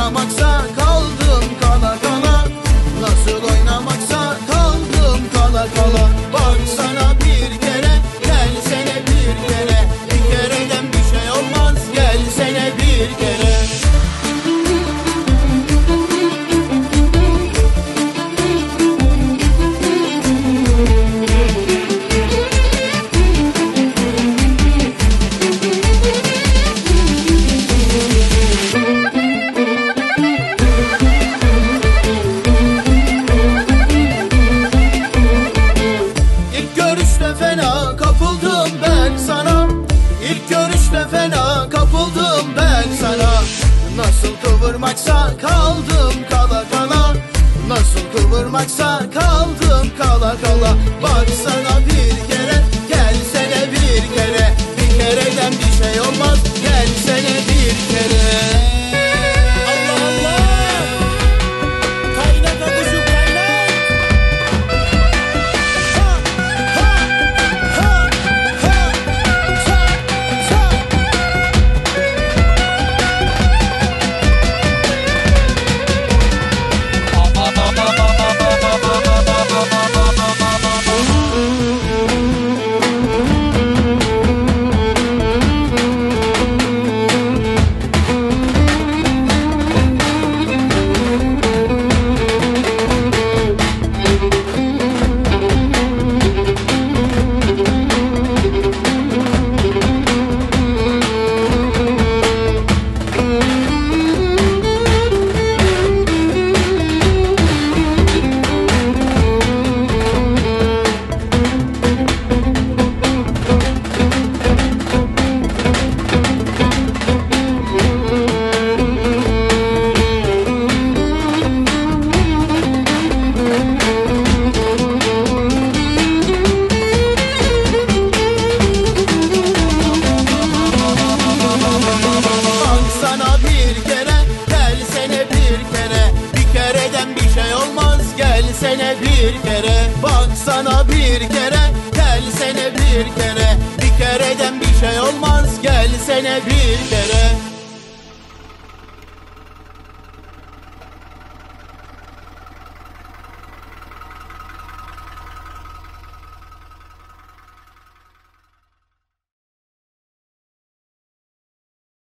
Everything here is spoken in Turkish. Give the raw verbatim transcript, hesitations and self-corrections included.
oynamaksa kaldım kala kala. Nasıl oynamaksa kaldım kala kala. Baksana bir kere, gelsene bir kere. Bir kereden bir şey olmaz, gelsene bir kere. Fena kapıldım ben sana. İlk görüşte fena kapıldım ben sana. Nasıl kıvırmaksa kaldım kala kala. Nasıl kıvırmaksa kaldım kala kala. Baksana bir kere, gelsene bir kere. Bir kereden bir şey olmaz, gelsene bir kere. Allah Allah, kaynak akışı kaynak. Gelsene bir kere, baksana bir kere, gelsene bir kere. Bir kereden bir şey olmaz, gelsene bir kere.